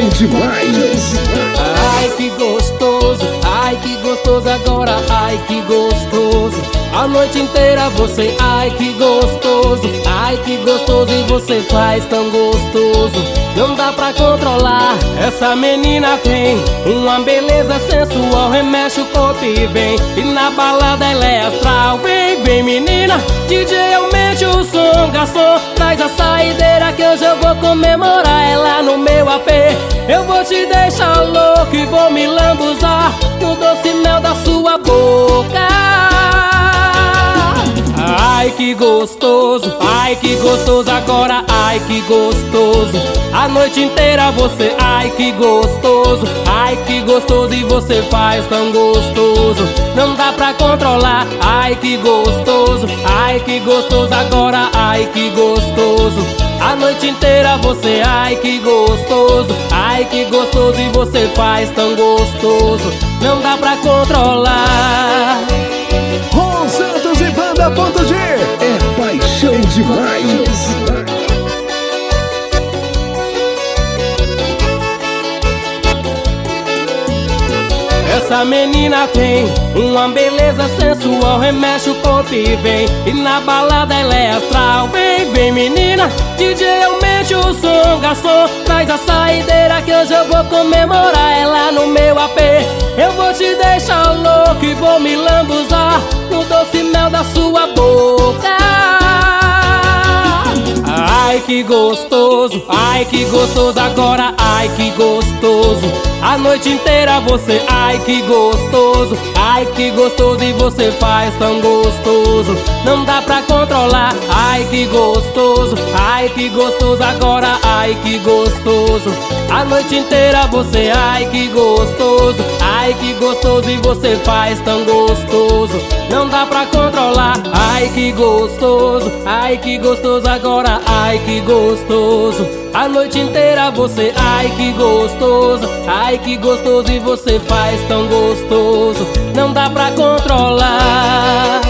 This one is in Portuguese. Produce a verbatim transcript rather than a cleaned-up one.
demais. Ai que gostoso, ai que gostoso agora, ai que gostoso. A noite inteira você, ai que gostoso, ai que gostoso e você faz tão gostoso. Não dá pra controlar, essa menina tem uma beleza sensual, remexe o corpo e vem. E na balada ela é astral, vem, vem menina. D J aumente o som, garçom, traz a saideira que hoje eu vou comemorar ela no meu A P. Eu vou te deixar louco e vou me lambuzar no doce mel da sua boca. Ai que gostoso, ai que gostoso agora, ai que gostoso. A noite inteira você, ai que gostoso, ai que gostoso e você faz tão gostoso. Não dá pra controlar, ai que gostoso, ai que gostoso agora, ai que gostoso. A noite inteira você, ai que gostoso, ai que gostoso e você faz tão gostoso. Não dá pra controlar. Ron Santos e Banda Ponto G é paixão demais. Essa menina tem uma beleza sensual, remexe o corpo e vem. E na balada ela é astral, vem, vem menina. D J aumente o som, garçom, traz a saideira que hoje eu vou comemorar ela no meu A P. Eu vou te deixar louco e vou me lambuzar no doce mel da sua boca. Ai que gostoso, ai que gostoso agora, ai que gostoso. A noite inteira você, ai que gostoso, ai que gostoso e você faz tão gostoso. Não dá pra controlar, ai que gostoso, ai que gostoso agora, ai que gostoso. A noite inteira você, ai que gostoso, ai que gostoso e você faz tão gostoso. Não dá pra controlar, ai que gostoso, ai que gostoso agora, ai que gostoso. A noite inteira você, ai que gostoso, ai que gostoso e você faz tão gostoso. Não dá pra controlar.